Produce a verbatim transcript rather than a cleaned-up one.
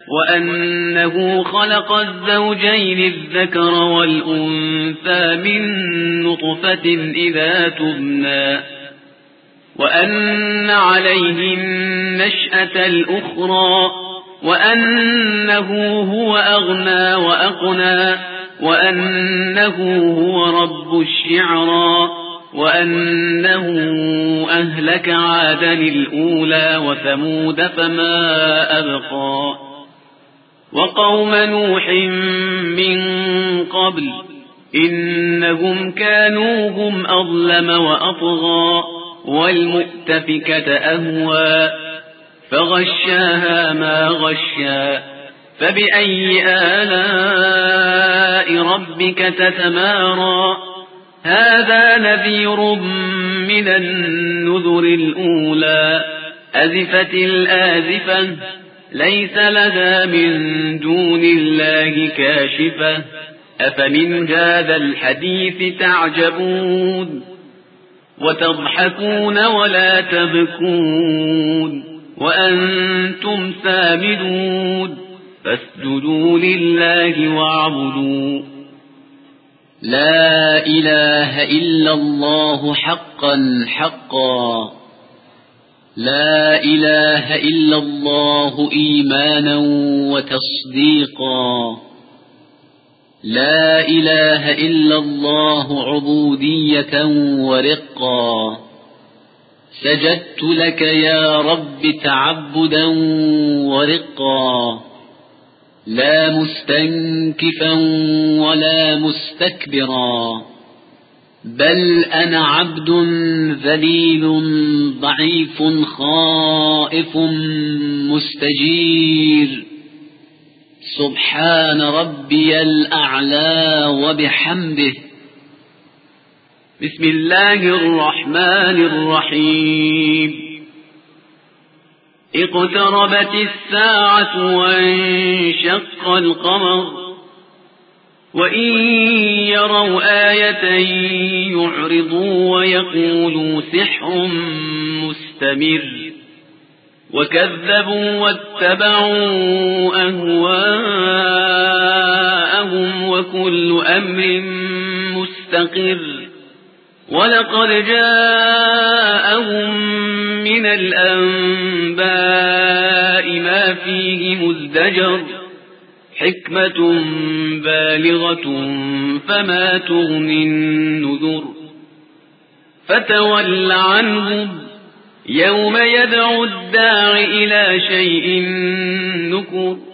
وأنه خلق الزوجين الذكر والأنثى من نطفة إذا تبنى وأن عليه النشأة الأخرى وأنه هو أغنى وأقنى وأنه هو رب الشعرى وأنه أهلك عادا الأولى وثمود فما أبقى وقوم نوح من قبل إنهم كانوا هم أظلم وأطغى والمؤتفكة أهوى فغشاها ما غشا فبأي آلاء ربك تتمارى هذا نذير من النذر الأولى أزفت الآزفة ليس لها من دون الله كاشفة أفمن هذا الحديث تعجبون وتضحكون ولا تبكون وأنتم سامدون فاسجدوا لله واعبدوا لا إله إلا الله حقا حقا لا إله إلا الله إيمانا وتصديقا لا إله إلا الله عبودية ورقا سجدت لك يا رب تعبدا ورقا لا مستنكفا ولا مستكبرا بل أنا عبد ذليل ضعيف خائف مستجير سبحان ربي الأعلى وبحمده بسم الله الرحمن الرحيم اقتربت الساعة وانشق القمر وإن يروا آية يعرضوا ويقولوا سحر مستمر وكذبوا واتبعوا أهواءهم وكل أمر مستقر ولقد جاءهم من الأنباء ما فيه مزدجر حكمة بالغة فما تغني النذر فتول عنهم يوم يدعو الداع إلى شيء نكر